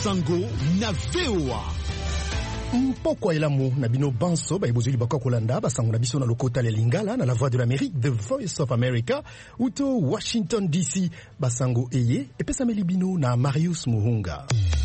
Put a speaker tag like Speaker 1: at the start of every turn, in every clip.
Speaker 1: Sango na VOA.
Speaker 2: Mpoko elamu na bino banso ba ibozuli bakwa kolanda basango na biso na lokota le lingala na la voix de l'Amérique, The Voice of America, uto Washington DC, basango eye epesa melibino na Marius Muhunga.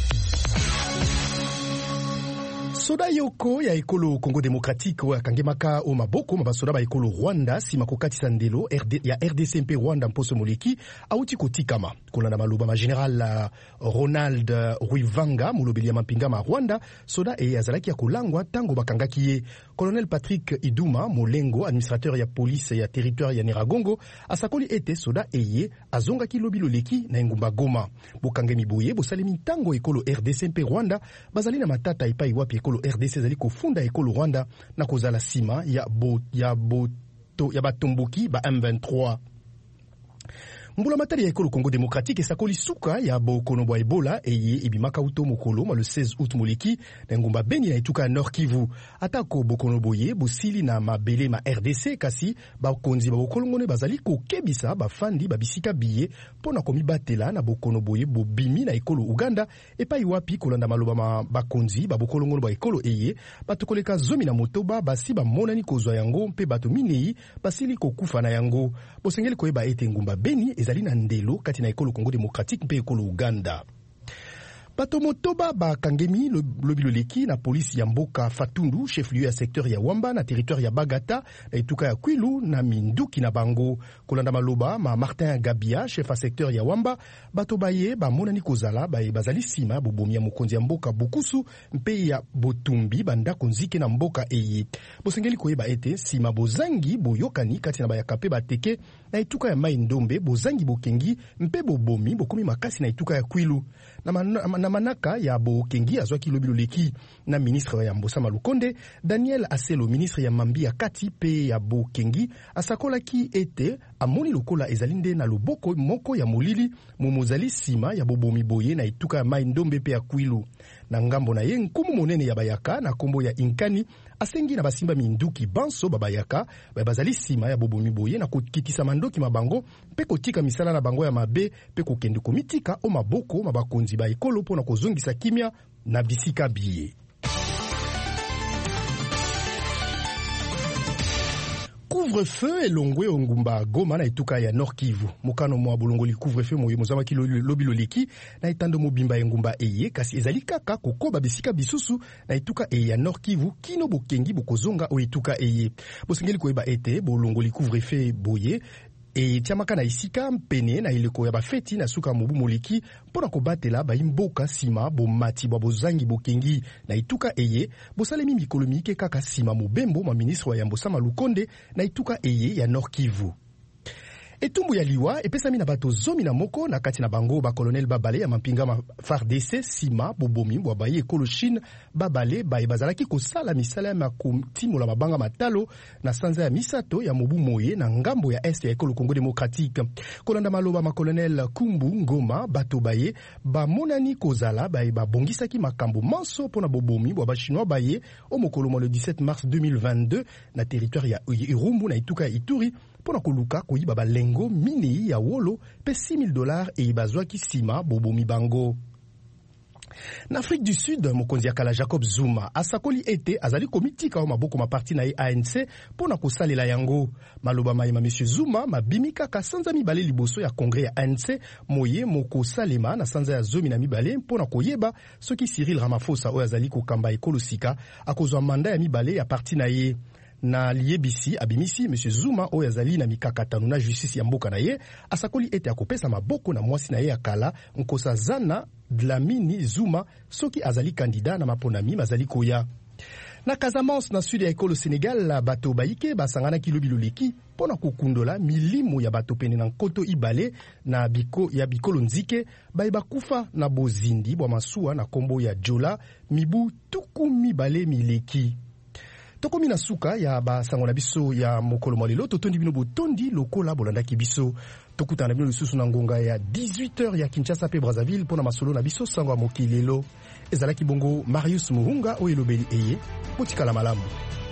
Speaker 2: Soda yoko ya ekolo Congo Démocratique wa kangemaka o maboko mabasoda ba ekolo Rwanda sima kokati sandelo ya RDC mpe Rwanda mposo moleki auti kotikama kolanda maluba ma général Ronald Ruivanga mulobeli ya mapinga ma Rwanda soda e azalaki ya kolangwa tango bakangaki ye. Colonel Patrick Iduma Molengo, administrateur ya police ya territoire ya Niragongo, asakoli ete soda eye azongaki lobilo leki na engumba Goma. Bokangemi boye bosalemi tango ekolo RDC mpe Rwanda bazali na matata epai wapi ekolo RDC zali kofunda ekolo Rwanda na kozala sima ya batomboki ba M23. Mbula matari ya ekolo Congo Démocratique esakoli suka ya bokono bwa Ebola eye ebimaka uto mokolo le 16 août moleki na ngumba Beni na etuka Nord Kivu. Atako bokono boye bosili na mabele ma RDC kasi bakonzi ba bokolongone bazali kokebisa bafandi babisika biye pona komibatela na bokono boye bobimi na ekolo Uganda epai wapi kolanda maloba ma bakonzi ba bokolongone ba ekolo eye batokoleka zomi na motoba basi bamonani kozwa yango mpe bato minei basili kokufa na yango. Bosengeli koyeba ete ngumba Beni ezali na ndelo kati na ekolo Congo Démocratique mpe ekolo Uganda. Bato motoba bakangemi lobilo leki na polisi ya mboka Fatundu, chef-lieu ya secteur ya Wamba na territoire ya Bagata na etuka ya Kwilu na Minduki na bango. Kolanda maloba ma Martin Gabia, chef ya secteur ya Wamba, bato baye bamonani kozala baye bazali sima bobomi ya mokonzi ya mboka Bukusu mpe ya Botumbi bandako nzike na mboka eye. Bosengeli koyeba ete sima bozangi boyokani kati na bayaka pe bateke na etuka ya Mai Ndombe bozangi bokengi mpe bobomi bokomi makasi na etuka ya Kwilu. Na manaka ya bokengi azwaki lobilo leki na ministre ya Mbosa Malukonde Daniel Aselo, ministre ya Mambi ya Kati pe ya bokengi asakolaki ete amoni lokola ezalinde na loboko moko ya molili momozali sima ya bobomi boye na etuka ya Mai Ndombe pe ya Kwilu. Na ngambo na ye nkumu monene ya bayaka na kombo ya Inkani asengi na basimba minduki banso babayaka bazali sima ya bobomi boye na kokitisa mandoki mabango pe kotika misala na bango ya mabe pe kokende komitika o maboko mabakonzi ba ekolo pona kozongisa kimia na bisika biye. Couvre-feu elongwe ongumba Goma na etuka ya Nord Kivu. Mokano mwa bolongoli couvre-feu moye mozamaki lobilo leki na etando mobimba engumba eye kasi ezali kaka kokoba bisika bisusu na etuka eye ya Nord Kivu kino bokengi bokozonga o etuka eye. Bosengeli koyeba ete bolongoli couvre-feu boye e tiamaka na isika mpene na ileko ya bafeti na suka mobu moleki pona kobatela baimboka sima bomati bwa bozangi bokengi na ituka eye bosalemi mikolo mike kaka sima mobembo ma ministre ya Mbosa Malukonde na ituka eye ya Nord Kivu. Etumbu ya liwa epesami na bato zomi na moko na kati na bango ba colonel Babale ya mapinga ma FARDC sima bobomi bwa baye ekolo Chine Babale baye bazalaki kosala misala ya makontimola mabanga matalo na sanza ya misato ya mobu moye na ngambo ya est ya ekolo Congo Démocratique. Kolanda maloba ma colonel Kumbu Ngoma bato baye bamonani kozala baye babongisaki makambo manso pona bobomi bwa ba chinois baye o mokolo le 17 mars 2022 na territoire ya Irumbu na ituka ya Ituri pona koluka koyiba balengo minei ya wolo pe $6,000 e bazwaki sima bobomi bango. Na Afrique du Sud, mokonzi ya kala Jacob Zuma asakoli ete azali komitika o maboko maparti na ye ANC pona kosalela yango. Maloba mayema monsieur Zuma mabimi kaka sanza mibale liboso ya kongre ya ANC moye moko salema na sanza ya zomi na mibale pona koyeba soki Cyril Ramaphosa oyo azali kokamba ekolo sika akozwa manda ya mibale ya parti na ye. Na liebisi abimisi monsieur Zuma oyo azali na mikakatano na justice ya mboka na ye asakoli ete akopesa maboko na mwasi na ye akala nkosa Zana Dlamini Zuma soki azali kandida na maponami mazali koya. Na Casamance na sud ya ekolo Sénégal bato baike basangana kilobilo leki pona kokundola milimo ya bato pene na nkoto ibale na bikolo nzike baye bakufa na bozindi bwa masuwa na kombo ya Jola mibu tuku mibale mileki. Tokomi na suka ya basango na biso ya mokolo malelo totondi bino botondi lokola bolandaki biso tokutana bino lisusu na ngonga ya 18h ya Kinshasa pe Brazzaville pona masolo na biso sango ya mokilelo ezalaki bongo Marius Muhunga oyo elobeli eye botikala malamu.